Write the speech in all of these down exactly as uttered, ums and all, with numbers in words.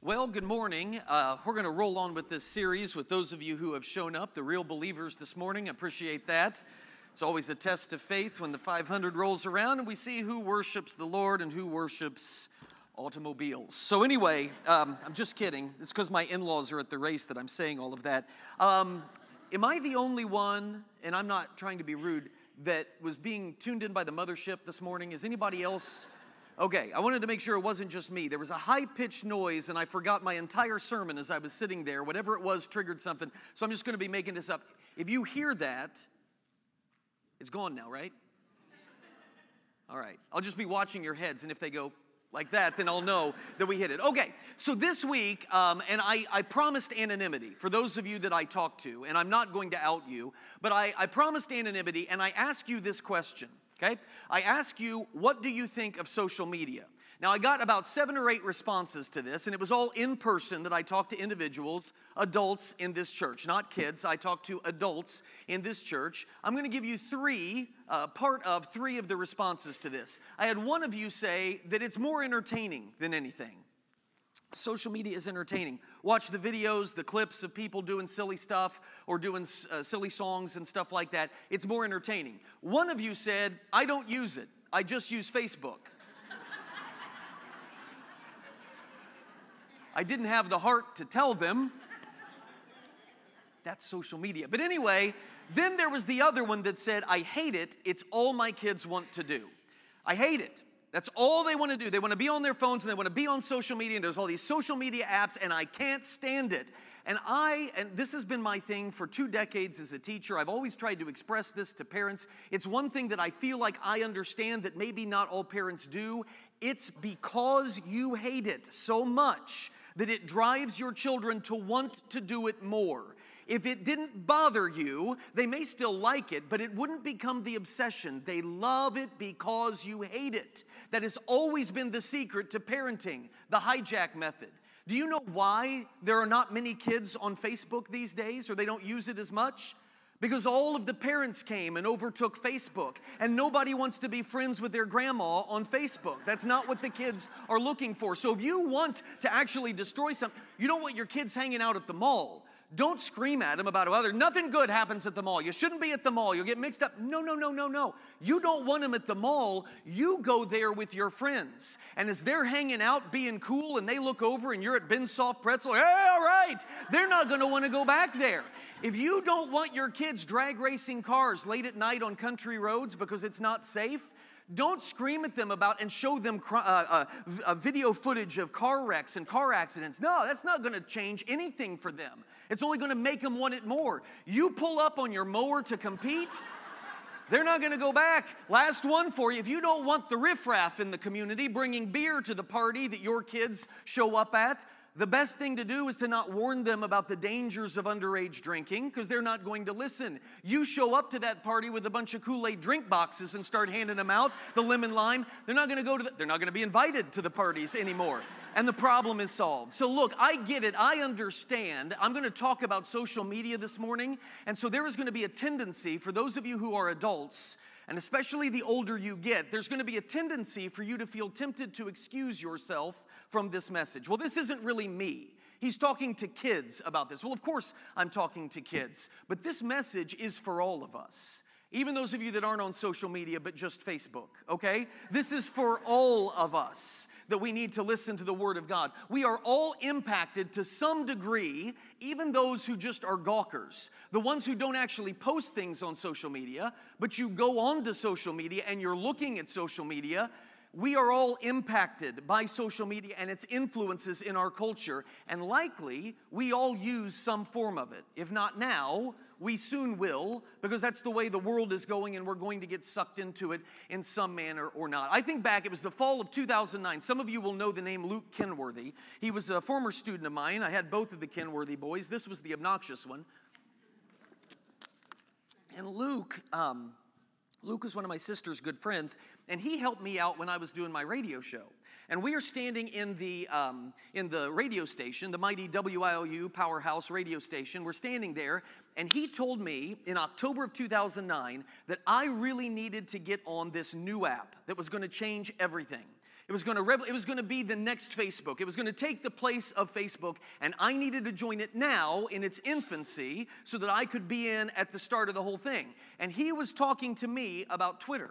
Well, good morning. Uh, we're going to roll on with this series with those of you who have shown up, the real believers this morning. Appreciate that. It's always a test of faith when the five hundred rolls around and we see who worships the Lord and who worships automobiles. So anyway, um, I'm just kidding. It's because my in-laws are at the race that I'm saying all of that. Um, am I the only one, and I'm not trying to be rude, that was being tuned in by the mothership this morning? Is anybody else? Okay, I wanted to make sure it wasn't just me. There was a high-pitched noise, and I forgot my entire sermon as I was sitting there. Whatever it was triggered something, so I'm just going to be making this up. If you hear that, it's gone now, right? All right, I'll just be watching your heads, and if they go like that, then I'll know that we hit it. Okay, so this week, um, and I, I promised anonymity for those of you that I talked to, and I'm not going to out you, but I, I promised anonymity, and I ask you this question. Okay, I ask you, what do you think of social media? Now, I got about seven or eight responses to this, and it was all in person that I talked to individuals, adults in this church, not kids. I talked to adults in this church. I'm going to give you three, uh, part of three of the responses to this. I had one of you say that it's more entertaining than anything. Social media is entertaining. Watch the videos, the clips of people doing silly stuff or doing uh, silly songs and stuff like that. It's more entertaining. One of you said, I don't use it. I just use Facebook. I didn't have the heart to tell them. That's social media. But anyway, then there was the other one that said, I hate it. It's all my kids want to do. I hate it. That's all they want to do. They want to be on their phones and they want to be on social media, and there's all these social media apps, and I can't stand it. And I, and this has been my thing for two decades as a teacher. I've always tried to express this to parents. It's one thing that I feel like I understand that maybe not all parents do. It's because you hate it so much that it drives your children to want to do it more. If it didn't bother you, they may still like it, but it wouldn't become the obsession. They love it because you hate it. That has always been the secret to parenting, the hijack method. Do you know why there are not many kids on Facebook these days, or they don't use it as much? Because all of the parents came and overtook Facebook, and nobody wants to be friends with their grandma on Facebook. That's not what the kids are looking for. So if you want to actually destroy something, you don't want your kids hanging out at the mall. Don't scream at them about other. Nothing good happens at the mall. You shouldn't be at the mall. You'll get mixed up. No, no, no, no, no. You don't want them at the mall. You go there with your friends. And as they're hanging out, being cool, and they look over and you're at Ben's Soft Pretzel, hey, all right, they're not going to want to go back there. If you don't want your kids drag racing cars late at night on country roads because it's not safe, don't scream at them about and show them uh, uh, uh, video footage of car wrecks and car accidents. No, that's not going to change anything for them. It's only going to make them want it more. You pull up on your mower to compete, they're not going to go back. Last one for you. If you don't want the riffraff in the community bringing beer to the party that your kids show up at, the best thing to do is to not warn them about the dangers of underage drinking, because they're not going to listen. You show up to that party with a bunch of Kool-Aid drink boxes and start handing them out, the lemon lime, they're not going to go to the, they're not going to be invited to the parties anymore. And the problem is solved. So look, I get it. I understand. I'm going to talk about social media this morning. And so there is going to be a tendency for those of you who are adults, and especially the older you get, there's going to be a tendency for you to feel tempted to excuse yourself from this message. Well, this isn't really me. He's talking to kids about this. Well, of course I'm talking to kids, but this message is for all of us. Even those of you that aren't on social media, but just Facebook, okay? This is for all of us that we need to listen to the Word of God. We are all impacted to some degree, even those who just are gawkers. The ones who don't actually post things on social media, but you go on to social media and you're looking at social media. We are all impacted by social media and its influences in our culture, and likely we all use some form of it. If not now, we soon will, because that's the way the world is going, and we're going to get sucked into it in some manner or not. I think back, it was the fall of two thousand nine. Some of you will know the name Luke Kenworthy. He was a former student of mine. I had both of the Kenworthy boys. This was the obnoxious one. And Luke... Um, Luke is one of my sister's good friends, and he helped me out when I was doing my radio show. And we are standing in the, um, in the radio station, the mighty W I L U Powerhouse radio station. We're standing there, and he told me in October of two thousand nine that I really needed to get on this new app that was going to change everything. It was going to rev- it was going to be the next Facebook. It was going to take the place of Facebook, and I needed to join it now in its infancy so that I could be in at the start of the whole thing. And he was talking to me about Twitter.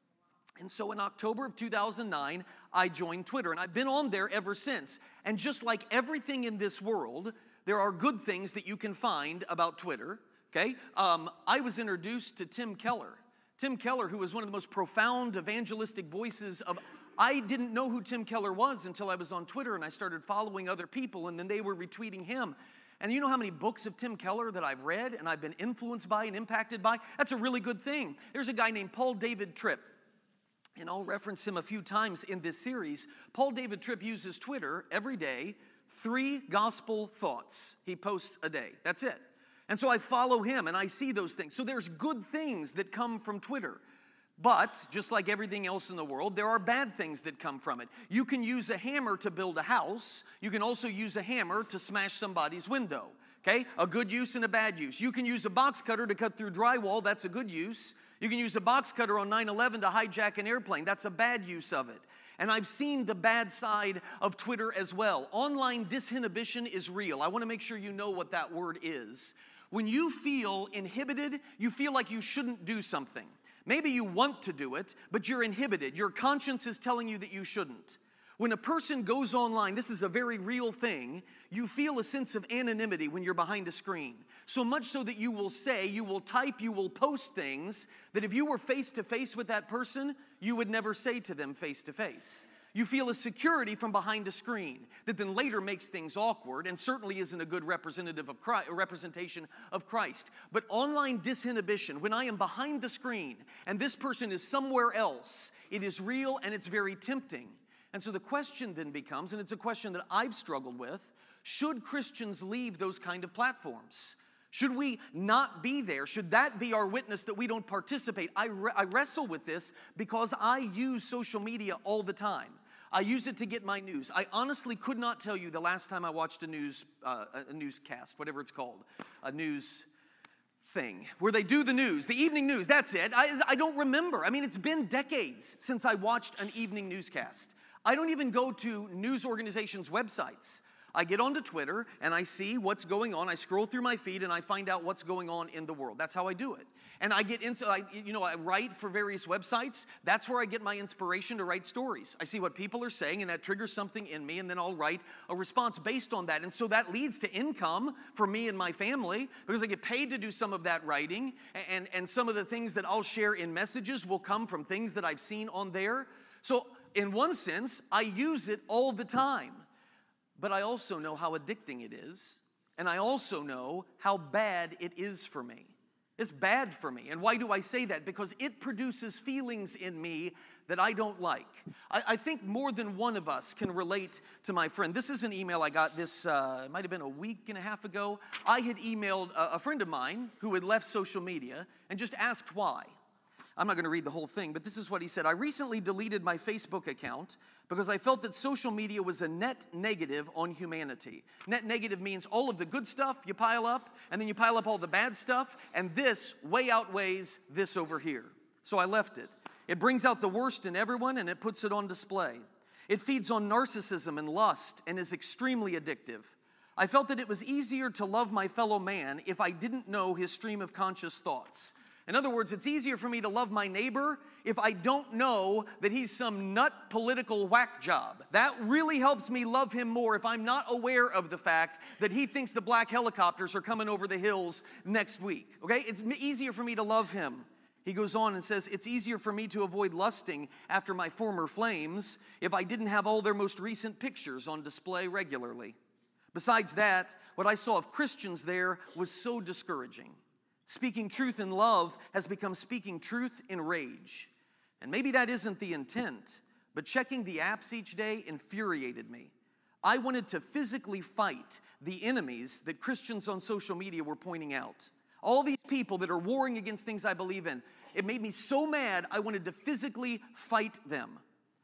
And so in October of two thousand nine, I joined Twitter, and I've been on there ever since. And just like everything in this world, there are good things that you can find about Twitter, okay? Um, I was introduced to Tim Keller. Tim Keller, who was one of the most profound evangelistic voices of... I didn't know who Tim Keller was until I was on Twitter, and I started following other people, and then they were retweeting him. And you know how many books of Tim Keller that I've read and I've been influenced by and impacted by? That's a really good thing. There's a guy named Paul David Tripp, and I'll reference him a few times in this series. Paul David Tripp uses Twitter every day, three gospel thoughts he posts a day. That's it. And so I follow him, and I see those things. So there's good things that come from Twitter. But, just like everything else in the world, there are bad things that come from it. You can use a hammer to build a house. You can also use a hammer to smash somebody's window. Okay? A good use and a bad use. You can use a box cutter to cut through drywall. That's a good use. You can use a box cutter on nine eleven to hijack an airplane. That's a bad use of it. And I've seen the bad side of Twitter as well. Online disinhibition is real. I want to make sure you know what that word is. When you feel inhibited, you feel like you shouldn't do something. Maybe you want to do it, but you're inhibited. Your conscience is telling you that you shouldn't. When a person goes online, this is a very real thing, you feel a sense of anonymity when you're behind a screen. So much so that you will say, you will type, you will post things that if you were face to face with that person, you would never say to them face to face. You feel a security from behind a screen that then later makes things awkward and certainly isn't a good representative of Christ, representation of Christ. But online disinhibition, when I am behind the screen and this person is somewhere else, it is real and it's very tempting. And so the question then becomes, and it's a question that I've struggled with, should Christians leave those kind of platforms? Should we not be there? Should that be our witness that we don't participate? I, re- I wrestle with this because I use social media all the time. I use it to get my news. I honestly could not tell you the last time I watched a news uh, a newscast, whatever it's called, a news thing, where they do the news, the evening news, that's it. I, I don't remember. I mean, it's been decades since I watched an evening newscast. I don't even go to news organizations' websites. I get onto Twitter and I see what's going on. I scroll through my feed and I find out what's going on in the world. That's how I do it. And I get into, I, you know, I write for various websites. That's where I get my inspiration to write stories. I see what people are saying and that triggers something in me, and then I'll write a response based on that. And so that leads to income for me and my family because I get paid to do some of that writing. And, and some of the things that I'll share in messages will come from things that I've seen on there. So in one sense, I use it all the time. But I also know how addicting it is, and I also know how bad it is for me. It's bad for me. And why do I say that? Because it produces feelings in me that I don't like. I, I think more than one of us can relate to my friend. This is an email I got this, uh, it might have been a week and a half ago. I had emailed a, a friend of mine who had left social media and just asked why. I'm not going to read the whole thing, but this is what he said. I recently deleted my Facebook account because I felt that social media was a net negative on humanity. Net negative means all of the good stuff you pile up, and then you pile up all the bad stuff, and this way outweighs this over here. So I left it. It brings out the worst in everyone, and it puts it on display. It feeds on narcissism and lust and is extremely addictive. I felt that it was easier to love my fellow man if I didn't know his stream of conscious thoughts. In other words, it's easier for me to love my neighbor if I don't know that he's some nut political whack job. That really helps me love him more if I'm not aware of the fact that he thinks the black helicopters are coming over the hills next week. Okay? It's easier for me to love him. He goes on and says, it's easier for me to avoid lusting after my former flames if I didn't have all their most recent pictures on display regularly. Besides that, what I saw of Christians there was so discouraging. Speaking truth in love has become speaking truth in rage. And maybe that isn't the intent, but checking the apps each day infuriated me. I wanted to physically fight the enemies that Christians on social media were pointing out. All these people that are warring against things I believe in. It made me so mad, I wanted to physically fight them.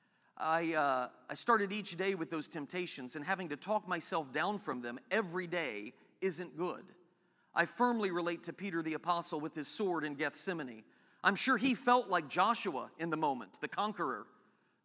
I, uh, I started each day with those temptations, and having to talk myself down from them every day isn't good. I firmly relate to Peter the Apostle with his sword in Gethsemane. I'm sure he felt like Joshua in the moment, the conqueror.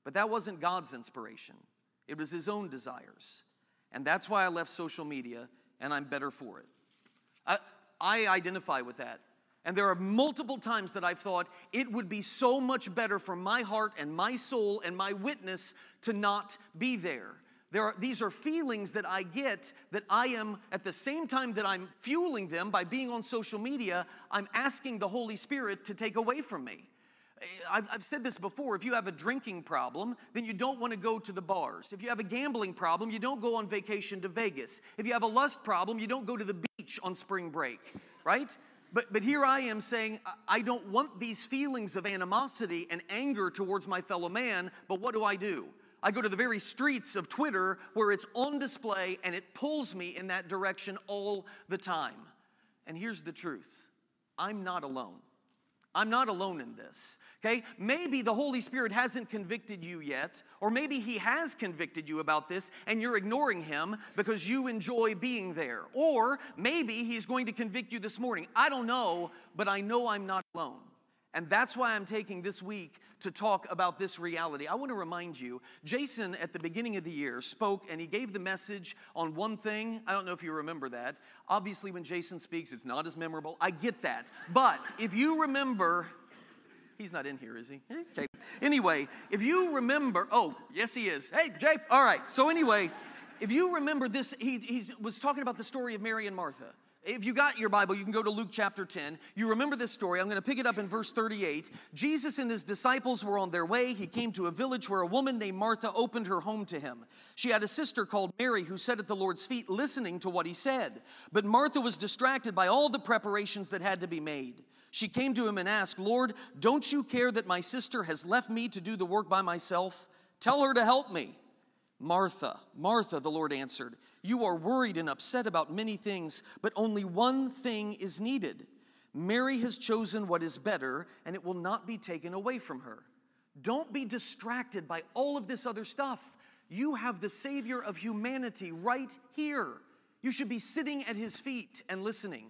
But that wasn't God's inspiration. It was his own desires. And that's why I left social media, and I'm better for it. I, I identify with that. And there are multiple times that I've thought it would be so much better for my heart and my soul and my witness to not be there. There are, these are feelings that I get that I am, at the same time that I'm fueling them by being on social media, I'm asking the Holy Spirit to take away from me. I've, I've said this before, if you have a drinking problem, then you don't want to go to the bars. If you have a gambling problem, you don't go on vacation to Vegas. If you have a lust problem, you don't go to the beach on spring break, right? But, but here I am saying, I don't want these feelings of animosity and anger towards my fellow man, but what do I do? I go to the very streets of Twitter where it's on display and it pulls me in that direction all the time. And here's the truth. I'm not alone. I'm not alone in this, okay? Maybe the Holy Spirit hasn't convicted you yet, or maybe he has convicted you about this and you're ignoring him because you enjoy being there. Or maybe he's going to convict you this morning. I don't know, but I know I'm not alone. And that's why I'm taking this week to talk about this reality. I want to remind you, Jason at the beginning of the year spoke and he gave the message on one thing. I don't know if you remember that. Obviously when Jason speaks, it's not as memorable. I get that. But if you remember, he's not in here, is he? Okay. Anyway, if you remember, oh, yes he is. Hey, Jay. All right. So anyway, if you remember this, he, he was talking about the story of Mary and Martha. If you got your Bible, you can go to Luke chapter ten. You remember this story. I'm going to pick it up in verse thirty-eight. Jesus and his disciples were on their way. He came to a village where a woman named Martha opened her home to him. She had a sister called Mary who sat at the Lord's feet listening to what he said. But Martha was distracted by all the preparations that had to be made. She came to him and asked, Lord, don't you care that my sister has left me to do the work by myself? Tell her to help me. Martha, Martha, the Lord answered, you are worried and upset about many things, but only one thing is needed. Mary has chosen what is better, and it will not be taken away from her. Don't be distracted by all of this other stuff. You have the Savior of humanity right here. You should be sitting at his feet and listening.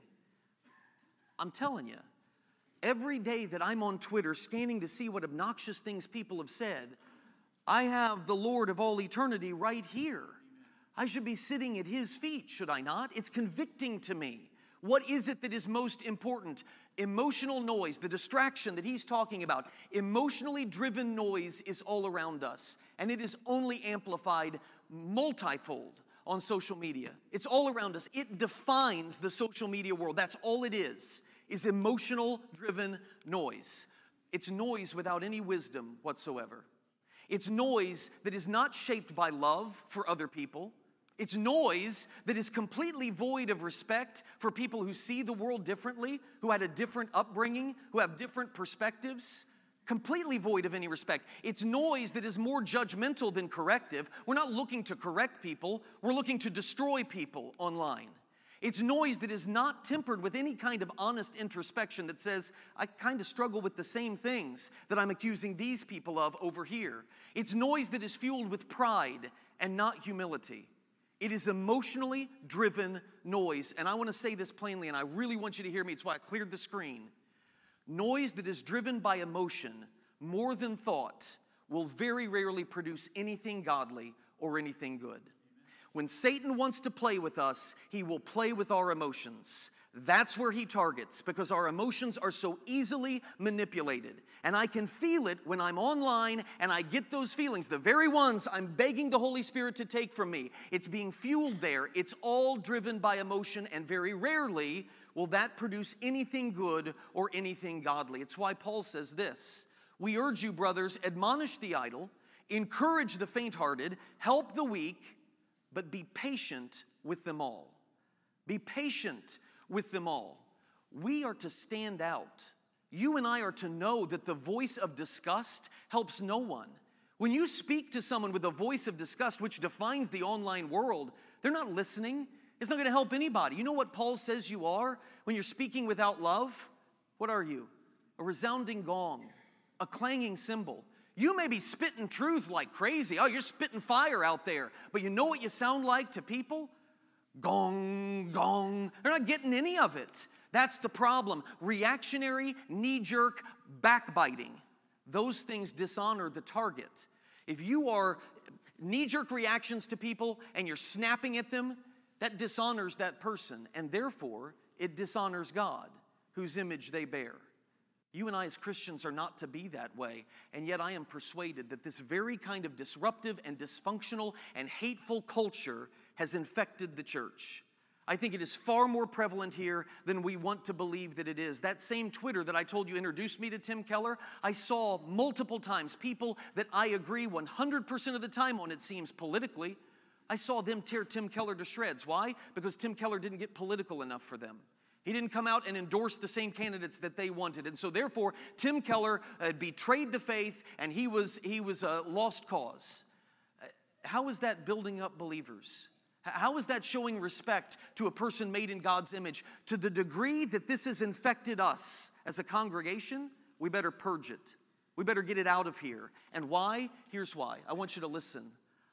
I'm telling you, every day that I'm on Twitter scanning to see what obnoxious things people have said, I have the Lord of all eternity right here. I should be sitting at his feet, should I not? It's convicting to me. What is it that is most important? Emotional noise, the distraction that he's talking about. Emotionally driven noise is all around us, and it is only amplified multifold on social media. It's all around us. It defines the social media world. That's all it is, is emotional driven noise. It's noise without any wisdom whatsoever. It's noise that is not shaped by love for other people. It's noise that is completely void of respect for people who see the world differently, who had a different upbringing, who have different perspectives. Completely void of any respect. It's noise that is more judgmental than corrective. We're not looking to correct people. We're looking to destroy people online. It's noise that is not tempered with any kind of honest introspection that says, I kind of struggle with the same things that I'm accusing these people of over here. It's noise that is fueled with pride and not humility. It is emotionally driven noise. And I want to say this plainly, and I really want you to hear me. It's why I cleared the screen. Noise that is driven by emotion more than thought will very rarely produce anything godly or anything good. When Satan wants to play with us, he will play with our emotions. That's where he targets, because our emotions are so easily manipulated. And I can feel it when I'm online and I get those feelings, the very ones I'm begging the Holy Spirit to take from me. It's being fueled there. It's all driven by emotion, and very rarely will that produce anything good or anything godly. It's why Paul says this, we urge you, brothers, admonish the idle, encourage the faint-hearted, help the weak, but be patient with them all. Be patient with them all. We are to stand out. You and I are to know that the voice of disgust helps no one. When you speak to someone with a voice of disgust, which defines the online world, they're not listening. It's not going to help anybody. You know what Paul says you are when you're speaking without love? What are you? A resounding gong, a clanging cymbal. You may be spitting truth like crazy. Oh, you're spitting fire out there. But you know what you sound like to people? Gong, gong. They're not getting any of it. That's the problem. Reactionary, knee-jerk, backbiting. Those things dishonor the target. If you are knee-jerk reactions to people and you're snapping at them, that dishonors that person, and therefore it dishonors God, whose image they bear. You and I as Christians are not to be that way, and yet I am persuaded that this very kind of disruptive and dysfunctional and hateful culture has infected the church. I think it is far more prevalent here than we want to believe that it is. That same Twitter that I told you introduced me to Tim Keller, I saw multiple times people that I agree one hundred percent of the time on, it seems, politically. I saw them tear Tim Keller to shreds. Why? Because Tim Keller didn't get political enough for them. He didn't come out and endorse the same candidates that they wanted. And so therefore, Tim Keller had betrayed the faith, and he was, he was a lost cause. How is that building up believers? How is that showing respect to a person made in God's image? To the degree that this has infected us as a congregation, we better purge it. We better get it out of here. And why? Here's why. I want you to listen.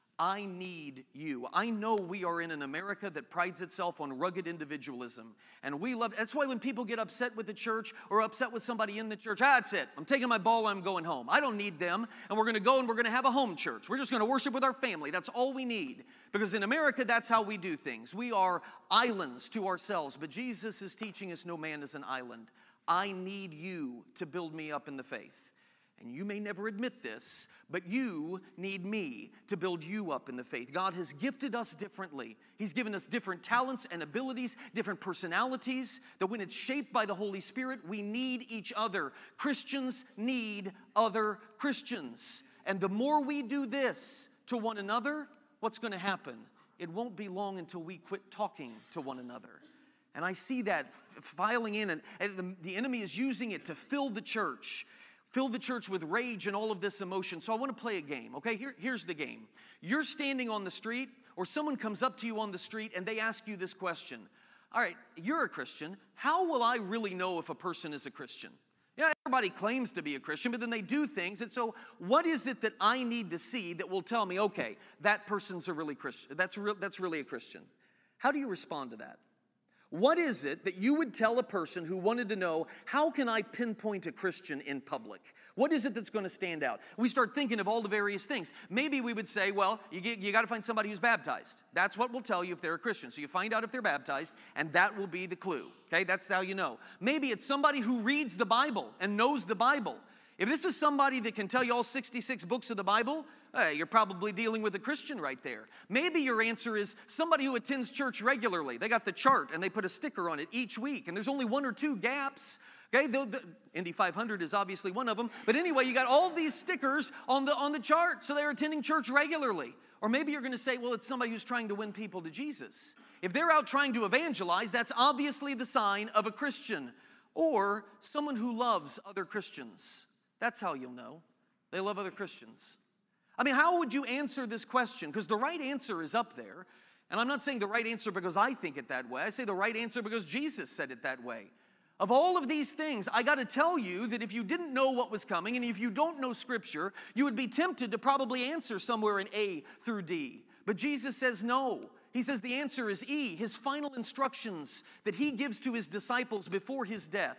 I need you. I know we are in an America that prides itself on rugged individualism. And we love, that's why when people get upset with the church or upset with somebody in the church, ah, that's it. I'm taking my ball, I'm going home. I don't need them. And we're going to go and we're going to have a home church. We're just going to worship with our family. That's all we need. Because in America, that's how we do things. We are islands to ourselves. But Jesus is teaching us no man is an island. I need you to build me up in the faith. And you may never admit this, but you need me to build you up in the faith. God has gifted us differently. He's given us different talents and abilities, different personalities, that when it's shaped by the Holy Spirit, we need each other. Christians need other Christians. And the more we do this to one another, what's going to happen? It won't be long until we quit talking to one another. And I see that f- filing in, and, and the, the enemy is using it to fill the church. Fill the church with rage and all of this emotion. So I want to play a game, okay? Here, here's the game. You're standing on the street, or someone comes up to you on the street and they ask you this question. All right, you're a Christian. How will I really know if a person is a Christian? Yeah, everybody claims to be a Christian, but then they do things. And so what is it that I need to see that will tell me, okay, that person's a really Christian. That's, re- that's really a Christian. How do you respond to that? What is it that you would tell a person who wanted to know, how can I pinpoint a Christian in public? What is it that's going to stand out? We start thinking of all the various things. Maybe we would say, well, you, get, you got to find somebody who's baptized. That's what will tell you if they're a Christian. So you find out if they're baptized, and that will be the clue. Okay, that's how you know. Maybe it's somebody who reads the Bible and knows the Bible. If this is somebody that can tell you all sixty-six books of the Bible, hey, you're probably dealing with a Christian right there. Maybe your answer is somebody who attends church regularly. They got the chart and they put a sticker on it each week, and there's only one or two gaps. Okay, the, the, Indy five hundred is obviously one of them. But anyway, you got all these stickers on the, on the chart, so they're attending church regularly. Or maybe you're going to say, well, it's somebody who's trying to win people to Jesus. If they're out trying to evangelize, that's obviously the sign of a Christian. Or someone who loves other Christians. That's how you'll know. They love other Christians. I mean, how would you answer this question? Because the right answer is up there. And I'm not saying the right answer because I think it that way. I say the right answer because Jesus said it that way. Of all of these things, I got to tell you that if you didn't know what was coming, and if you don't know Scripture, you would be tempted to probably answer somewhere in A through D. But Jesus says no. He says the answer is E, his final instructions that he gives to his disciples before his death.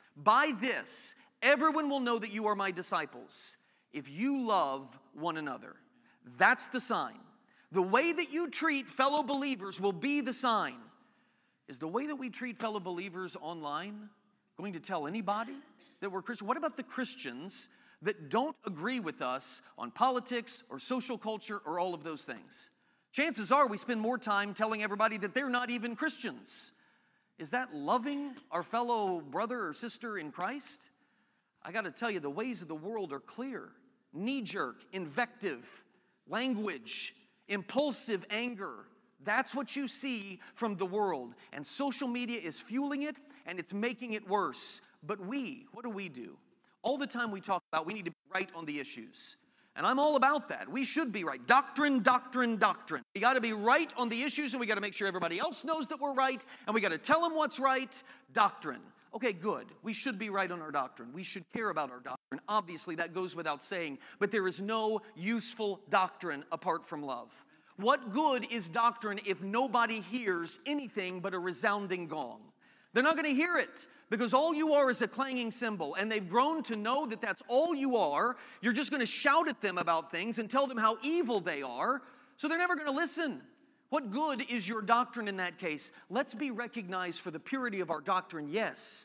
By this, everyone will know that you are my disciples if you love one another. That's the sign. The way that you treat fellow believers will be the sign. Is the way that we treat fellow believers online going to tell anybody that we're Christian? What about the Christians that don't agree with us on politics or social culture or all of those things? Chances are we spend more time telling everybody that they're not even Christians. Is that loving our fellow brother or sister in Christ? I got to tell you, the ways of the world are clear. Knee-jerk, invective, language, impulsive anger. That's what you see from the world. And social media is fueling it, and it's making it worse. But we, what do we do? All the time we talk about we need to be right on the issues. And I'm all about that. We should be right. Doctrine, doctrine, doctrine. We got to be right on the issues, and we got to make sure everybody else knows that we're right, and we got to tell them what's right. Doctrine. Okay, good. We should be right on our doctrine. We should care about our doctrine. Obviously, that goes without saying, but there is no useful doctrine apart from love. What good is doctrine if nobody hears anything but a resounding gong? They're not going to hear it because all you are is a clanging cymbal, and they've grown to know that that's all you are. You're just going to shout at them about things and tell them how evil they are, so they're never going to listen. What good is your doctrine in that case? Let's be recognized for the purity of our doctrine, yes,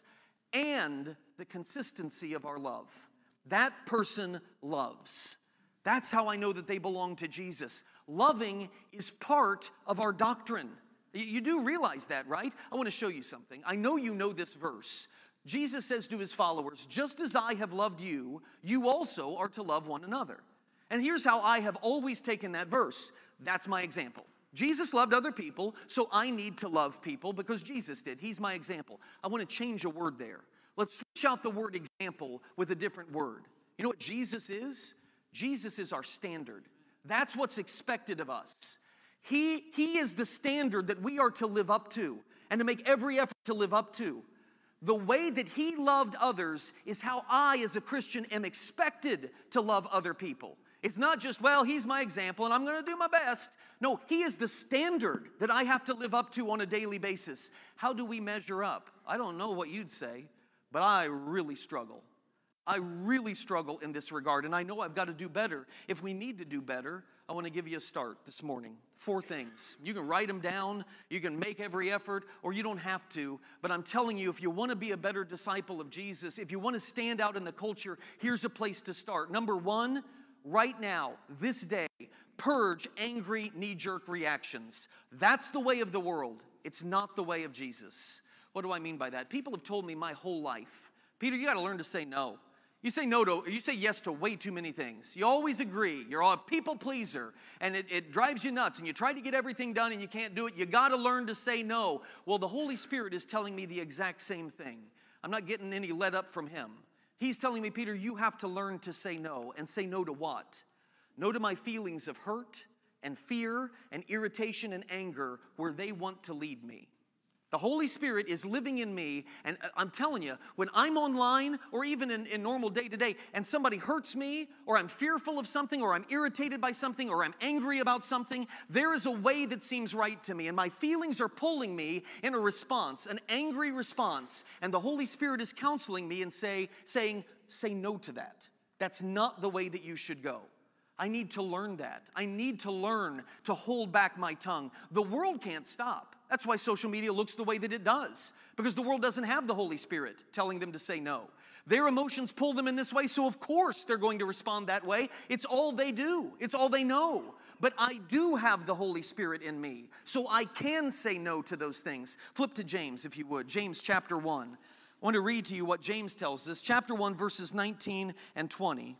and the consistency of our love. That person loves. That's how I know that they belong to Jesus. Loving is part of our doctrine. You do realize that, right? I want to show you something. I know you know this verse. Jesus says to his followers, just as I have loved you, you also are to love one another. And here's how I have always taken that verse. That's my example. Jesus loved other people, so I need to love people because Jesus did. He's my example. I want to change a word there. Let's switch out the word example with a different word. You know what Jesus is? Jesus is our standard. That's what's expected of us. He, he is the standard that we are to live up to and to make every effort to live up to. The way that he loved others is how I, as a Christian, am expected to love other people. It's not just, well, he's my example and I'm going to do my best. No, he is the standard that I have to live up to on a daily basis. How do we measure up? I don't know what you'd say, but I really struggle. I really struggle in this regard, and I know I've got to do better. If we need to do better, I want to give you a start this morning. Four things. You can write them down, you can make every effort, or you don't have to. But I'm telling you, if you want to be a better disciple of Jesus, if you want to stand out in the culture, here's a place to start. Number one, right now, this day, purge angry, knee-jerk reactions. That's the way of the world. It's not the way of Jesus. What do I mean by that? People have told me my whole life, Peter, you got to learn to say no. You say no to, you say yes to way too many things. You always agree. You're a people pleaser, and it, it drives you nuts, and you try to get everything done, and you can't do it. You got to learn to say no. Well, the Holy Spirit is telling me the exact same thing. I'm not getting any let up from him. He's telling me, Peter, you have to learn to say no. And say no to what? No to my feelings of hurt and fear and irritation and anger where they want to lead me. The Holy Spirit is living in me, and I'm telling you, when I'm online or even in, in normal day-to-day and somebody hurts me or I'm fearful of something or I'm irritated by something or I'm angry about something, there is a way that seems right to me, and my feelings are pulling me in a response, an angry response, and the Holy Spirit is counseling me and say, saying, say no to that. That's not the way that you should go. I need to learn that. I need to learn to hold back my tongue. The world can't stop. That's why social media looks the way that it does, because the world doesn't have the Holy Spirit telling them to say no. Their emotions pull them in this way, so of course they're going to respond that way. It's all they do. It's all they know. But I do have the Holy Spirit in me, so I can say no to those things. Flip to James, if you would. James chapter one. I want to read to you what James tells us. Chapter one, verses nineteen and twenty.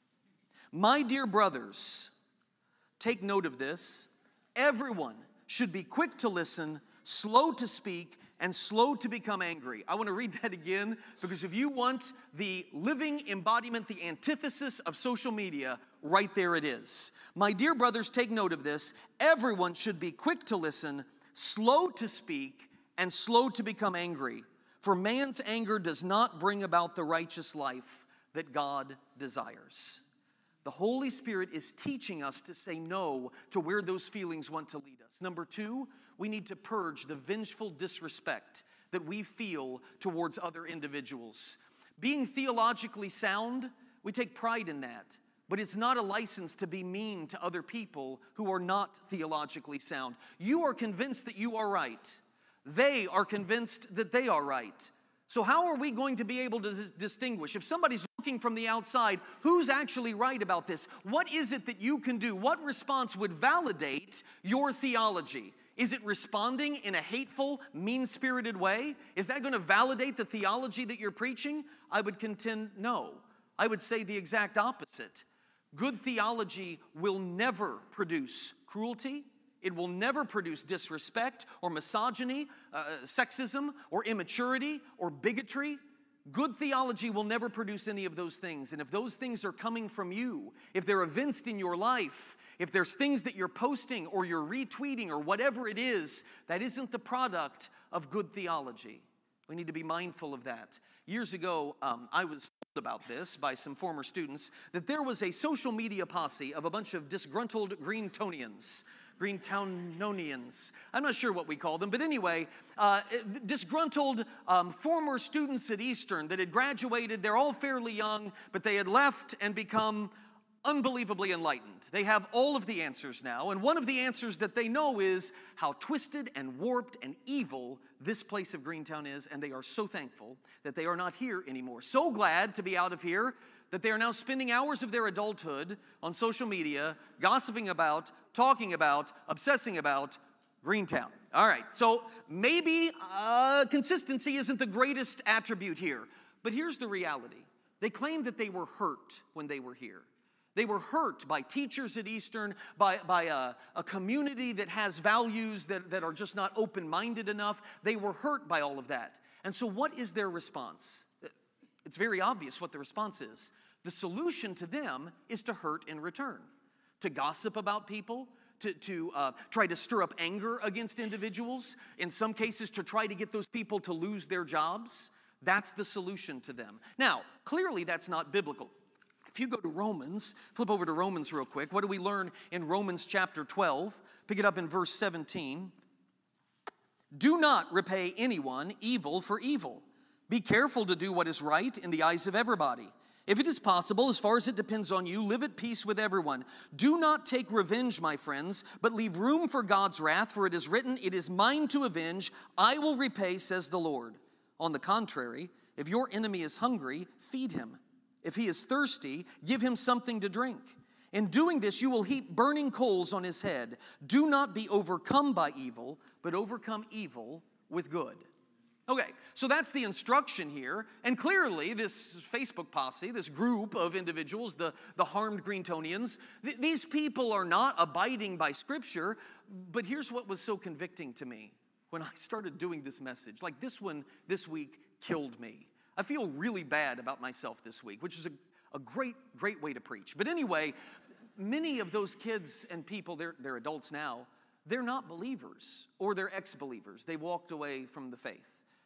My dear brothers, take note of this. Everyone should be quick to listen, slow to speak, and slow to become angry. I want to read that again because if you want the living embodiment, the antithesis of social media, right there it is. My dear brothers, take note of this. Everyone should be quick to listen, slow to speak, and slow to become angry. For man's anger does not bring about the righteous life that God desires. The Holy Spirit is teaching us to say no to where those feelings want to lead us. Number two, we need to purge the vengeful disrespect that we feel towards other individuals. Being theologically sound, we take pride in that, but it's not a license to be mean to other people who are not theologically sound. You are convinced that you are right. They are convinced that they are right. So how are we going to be able to dis- distinguish? If somebody's looking from the outside, who's actually right about this? What is it that you can do? What response would validate your theology? Is it responding in a hateful, mean-spirited way? Is that going to validate the theology that you're preaching? I would contend no. I would say the exact opposite. Good theology will never produce cruelty. It will never produce disrespect or misogyny, uh, sexism or immaturity or bigotry. Good theology will never produce any of those things. And if those things are coming from you, if they're evinced in your life, if there's things that you're posting or you're retweeting or whatever it is, that isn't the product of good theology. We need to be mindful of that. Years ago, um, I was told about this by some former students, that there was a social media posse of a bunch of disgruntled Greentonians Greentownonians. I'm not sure what we call them, but anyway, uh, disgruntled um, former students at Eastern that had graduated. They're all fairly young, but they had left and become unbelievably enlightened. They have all of the answers now, and one of the answers that they know is how twisted and warped and evil this place of Greentown is, and they are so thankful that they are not here anymore. So glad to be out of here that they are now spending hours of their adulthood on social media, gossiping about, talking about, obsessing about Greentown. All right, so maybe uh, consistency isn't the greatest attribute here, but here's the reality. They claimed that they were hurt when they were here. They were hurt by teachers at Eastern, by, by a, a community that has values that, that are just not open-minded enough. They were hurt by all of that. And so what is their response? It's very obvious what the response is. The solution to them is to hurt in return, to gossip about people, to, to uh, try to stir up anger against individuals, in some cases to try to get those people to lose their jobs. That's the solution to them. Now, clearly that's not biblical. If you go to Romans, flip over to Romans real quick. What do we learn in Romans chapter twelve? Pick it up in verse seventeen. Do not repay anyone evil for evil. Be careful to do what is right in the eyes of everybody. If it is possible, as far as it depends on you, live at peace with everyone. Do not take revenge, my friends, but leave room for God's wrath, for it is written, it is mine to avenge, I will repay, says the Lord. On the contrary, if your enemy is hungry, feed him. If he is thirsty, give him something to drink. In doing this, you will heap burning coals on his head. Do not be overcome by evil, but overcome evil with good. Okay, so that's the instruction here, and clearly this Facebook posse, this group of individuals, the, the harmed Greentonians, th- these people are not abiding by Scripture, but here's what was so convicting to me when I started doing this message. Like this one this week killed me. I feel really bad about myself this week, which is a, a great, great way to preach. But anyway, many of those kids and people, they're, they're adults now, they're not believers, or they're ex-believers. They walked away from the faith.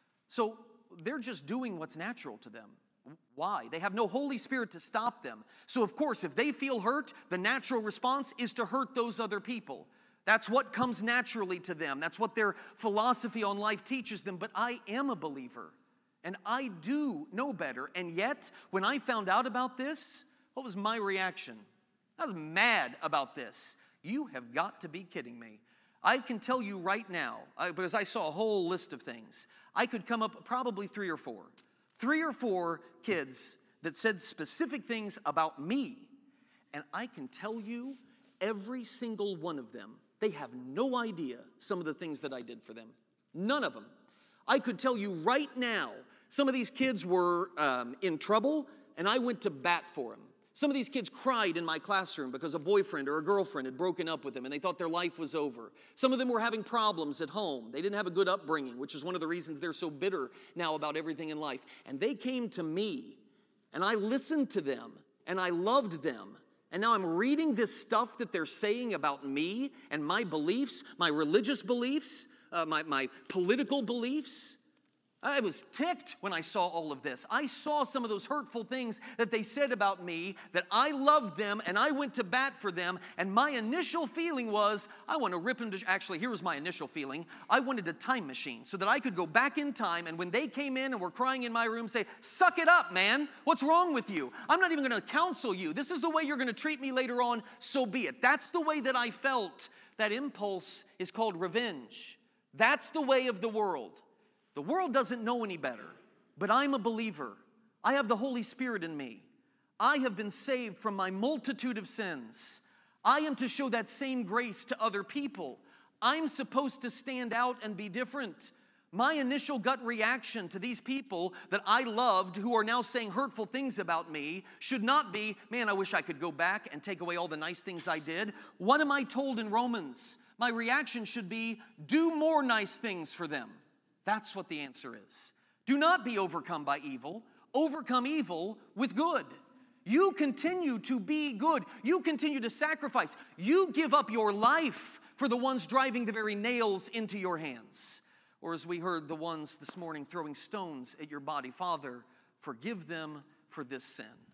So they're just doing what's natural to them. Why? They have no Holy Spirit to stop them. So of course, if they feel hurt, the natural response is to hurt those other people. That's what comes naturally to them. That's what their philosophy on life teaches them. But I am a believer, and I do know better. And yet, when I found out about this, what was my reaction? I was mad about this. You have got to be kidding me. I can tell you right now, uh, because I saw a whole list of things, I could come up probably three or four. Three or four kids that said specific things about me. And I can tell you, every single one of them, they have no idea some of the things that I did for them. None of them. I could tell you right now, some of these kids were um, in trouble, and I went to bat for them. Some of these kids cried in my classroom because a boyfriend or a girlfriend had broken up with them and they thought their life was over. Some of them were having problems at home. They didn't have a good upbringing, which is one of the reasons they're so bitter now about everything in life. And they came to me, and I listened to them, and I loved them. And now I'm reading this stuff that they're saying about me and my beliefs, my religious beliefs, uh, my, my political beliefs. I was ticked when I saw all of this. I saw some of those hurtful things that they said about me, that I loved them, and I went to bat for them, and my initial feeling was, I want to rip them to, actually, here was my initial feeling. I wanted a time machine so that I could go back in time, and when they came in and were crying in my room, say, suck it up, man. What's wrong with you? I'm not even going to counsel you. This is the way you're going to treat me later on, so be it. That's the way that I felt. That impulse is called revenge. That's the way of the world. The world doesn't know any better, but I'm a believer. I have the Holy Spirit in me. I have been saved from my multitude of sins. I am to show that same grace to other people. I'm supposed to stand out and be different. My initial gut reaction to these people that I loved who are now saying hurtful things about me should not be, man, I wish I could go back and take away all the nice things I did. What am I told in Romans? My reaction should be, do more nice things for them. That's what the answer is. Do not be overcome by evil. Overcome evil with good. You continue to be good. You continue to sacrifice. You give up your life for the ones driving the very nails into your hands. Or as we heard, the ones this morning throwing stones at your body. Father, forgive them for this sin.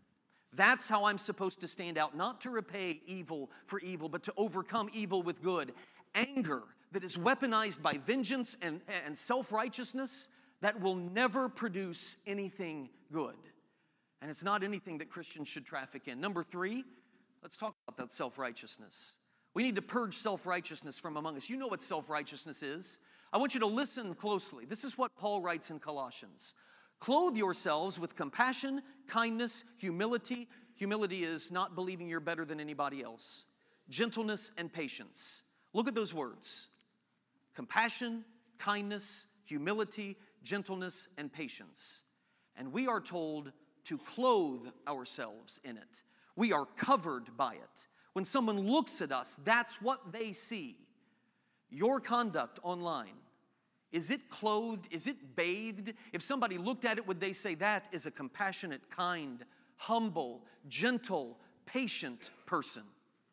That's how I'm supposed to stand out, not to repay evil for evil, but to overcome evil with good. Anger that is weaponized by vengeance and, and self-righteousness, that will never produce anything good. And it's not anything that Christians should traffic in. Number three, let's talk about that self-righteousness. We need to purge self-righteousness from among us. You know what self-righteousness is. I want you to listen closely. This is what Paul writes in Colossians. Clothe yourselves with compassion, kindness, humility. Humility is not believing you're better than anybody else. Gentleness and patience. Look at those words. Compassion, kindness, humility, gentleness, and patience. And we are told to clothe ourselves in it. We are covered by it. When someone looks at us, that's what they see. Your conduct online, is it clothed? Is it bathed? If somebody looked at it, would they say that is a compassionate, kind, humble, gentle, patient person?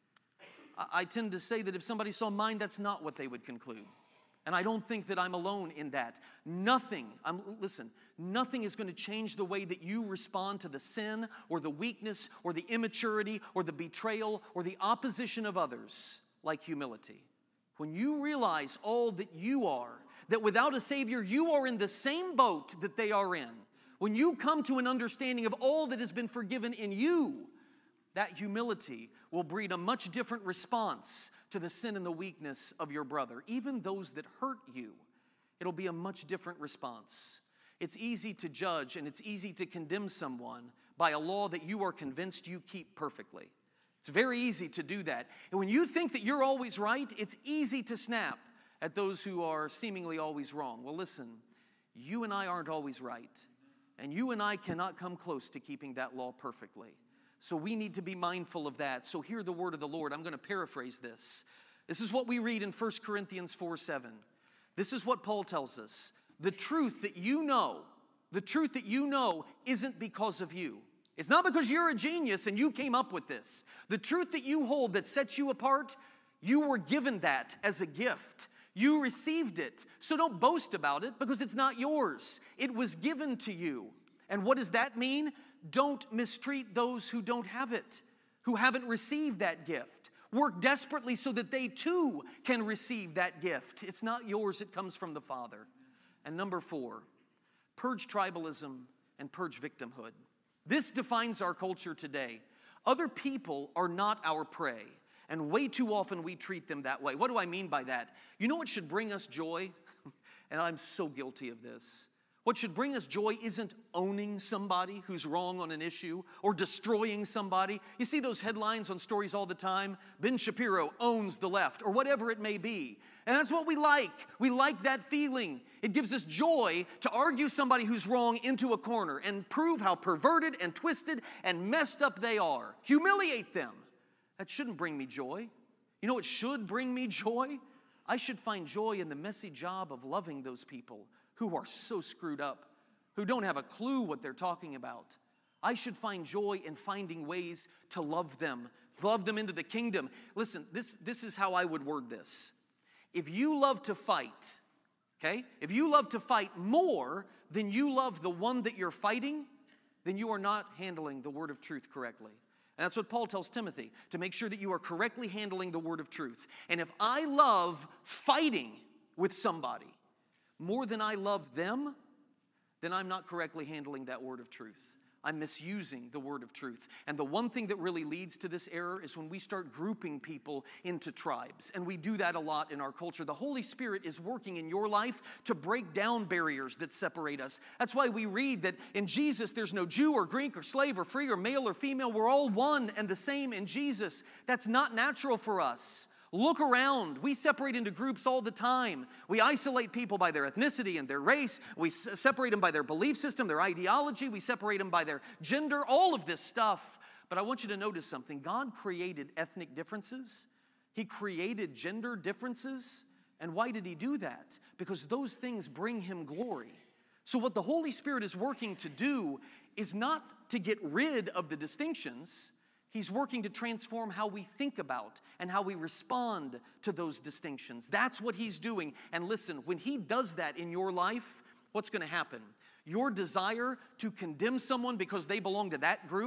I, I tend to say that if somebody saw mine, that's not what they would conclude. And I don't think that I'm alone in that. Nothing, I'm, listen, nothing is going to change the way that you respond to the sin or the weakness or the immaturity or the betrayal or the opposition of others like humility. When you realize all that you are, that without a Savior, you are in the same boat that they are in. When you come to an understanding of all that has been forgiven in you, that humility will breed a much different response to the sin and the weakness of your brother. Even those that hurt you, it'll be a much different response. It's easy to judge and it's easy to condemn someone by a law that you are convinced you keep perfectly. It's very easy to do that. And when you think that you're always right, it's easy to snap at those who are seemingly always wrong. Well, listen, you and I aren't always right. And you and I cannot come close to keeping that law perfectly. So we need to be mindful of that. So hear the word of the Lord. I'm going to paraphrase this. This is what we read in First Corinthians four seven. This is what Paul tells us. The truth that you know, the truth that you know isn't because of you. It's not because you're a genius and you came up with this. The truth that you hold that sets you apart, you were given that as a gift. You received it. So don't boast about it because it's not yours. It was given to you. And what does that mean? Don't mistreat those who don't have it, who haven't received that gift. Work desperately so that they too can receive that gift. It's not yours, it comes from the Father. And number four, purge tribalism and purge victimhood. This defines our culture today. Other people are not our prey, and way too often we treat them that way. What do I mean by that? You know what should bring us joy? And I'm so guilty of this. What should bring us joy isn't owning somebody who's wrong on an issue or destroying somebody. You see those headlines on stories all the time? Ben Shapiro owns the left, or whatever it may be. And that's what we like. We like that feeling. It gives us joy to argue somebody who's wrong into a corner and prove how perverted and twisted and messed up they are. Humiliate them. That shouldn't bring me joy. You know what should bring me joy? I should find joy in the messy job of loving those people who are so screwed up, who don't have a clue what they're talking about. I should find joy in finding ways to love them, love them into the kingdom. Listen, this, this is how I would word this. If you love to fight, okay, if you love to fight more than you love the one that you're fighting, then you are not handling the word of truth correctly. And that's what Paul tells Timothy, to make sure that you are correctly handling the word of truth. And if I love fighting with somebody more than I love them, then I'm not correctly handling that word of truth. I'm misusing the word of truth. And the one thing that really leads to this error is when we start grouping people into tribes. And we do that a lot in our culture. The Holy Spirit is working in your life to break down barriers that separate us. That's why we read that in Jesus there's no Jew or Greek or slave or free or male or female. We're all one and the same in Jesus. That's not natural for us. Look around. We separate into groups all the time. We isolate people by their ethnicity and their race. We s- separate them by their belief system, their ideology. We separate them by their gender, all of this stuff. But I want you to notice something. God created ethnic differences. He created gender differences. And why did he do that? Because those things bring him glory. So what the Holy Spirit is working to do is not to get rid of the distinctions. He's working to transform how we think about and how we respond to those distinctions. That's what he's doing. And listen, when he does that in your life, what's going to happen? Your desire to condemn someone because they belong to that group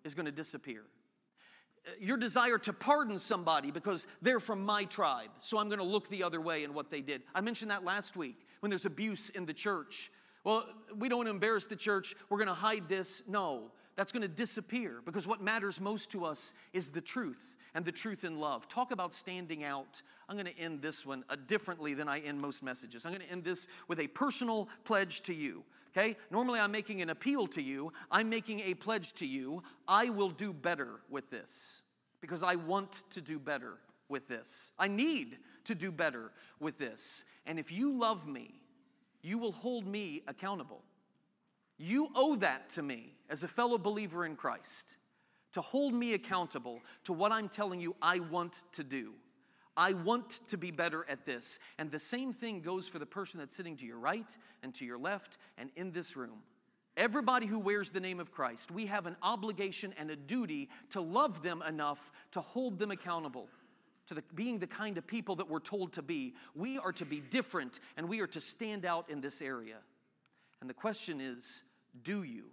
is going to disappear. Your desire to pardon somebody because they're from my tribe, so I'm going to look the other way in what they did. I mentioned that last week when there's abuse in the church. Well, we don't embarrass the church. We're going to hide this. No, that's going to disappear because what matters most to us is the truth and the truth in love. Talk about standing out. I'm going to end this one uh, differently than I end most messages. I'm going to end this with a personal pledge to you. Okay? Normally I'm making an appeal to you. I'm making a pledge to you. I will do better with this because I want to do better with this. I need to do better with this. And if you love me, you will hold me accountable. You owe that to me as a fellow believer in Christ, to hold me accountable to what I'm telling you I want to do. I want to be better at this. And the same thing goes for the person that's sitting to your right and to your left and in this room. Everybody who wears the name of Christ, we have an obligation and a duty to love them enough to hold them accountable to the, being the kind of people that we're told to be. We are to be different, and we are to stand out in this area. And the question is, do you?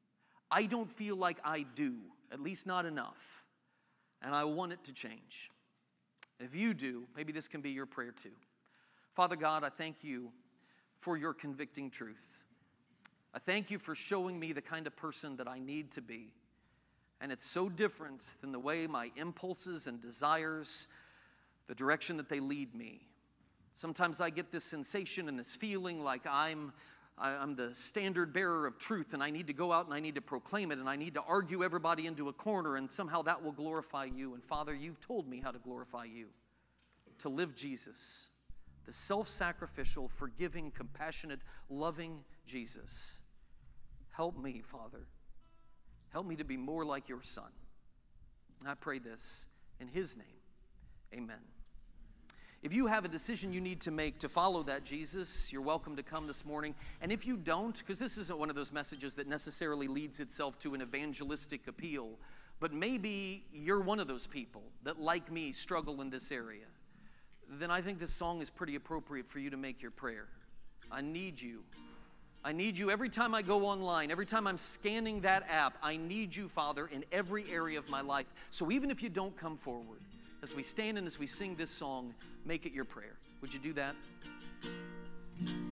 I don't feel like I do, at least not enough. And I want it to change. And if you do, maybe this can be your prayer too. Father God, I thank you for your convicting truth. I thank you for showing me the kind of person that I need to be. And it's so different than the way my impulses and desires, the direction that they lead me. Sometimes I get this sensation and this feeling like I'm, I'm the standard bearer of truth and I need to go out and I need to proclaim it and I need to argue everybody into a corner and somehow that will glorify you. And Father, you've told me how to glorify you, to live Jesus, the self-sacrificial, forgiving, compassionate, loving Jesus. Help me, Father. Help me to be more like your Son. I pray this in his name. Amen. If you have a decision you need to make to follow that Jesus, you're welcome to come this morning. And if you don't, because this isn't one of those messages that necessarily leads itself to an evangelistic appeal, but maybe you're one of those people that, like me, struggle in this area, then I think this song is pretty appropriate for you to make your prayer. I need you. I need you every time I go online, every time I'm scanning that app. I need you, Father, in every area of my life. So even if you don't come forward, as we stand and as we sing this song, make it your prayer. Would you do that?